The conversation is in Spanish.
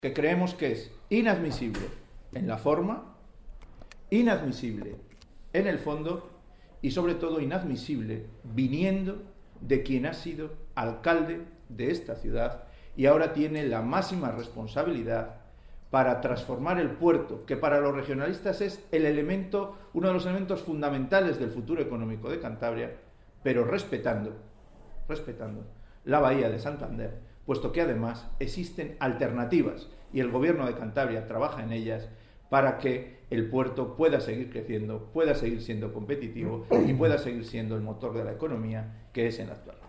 que creemos que es inadmisible en la forma, inadmisible en el fondo y sobre todo inadmisible viniendo de quien ha sido alcalde de esta ciudad y ahora tiene la máxima responsabilidad para transformar el puerto, que para los regionalistas es uno de los elementos fundamentales del futuro económico de Cantabria, pero respetando la bahía de Santander, puesto que además existen alternativas y el gobierno de Cantabria trabaja en ellas para que el puerto pueda seguir creciendo, pueda seguir siendo competitivo y pueda seguir siendo el motor de la economía que es en la actualidad.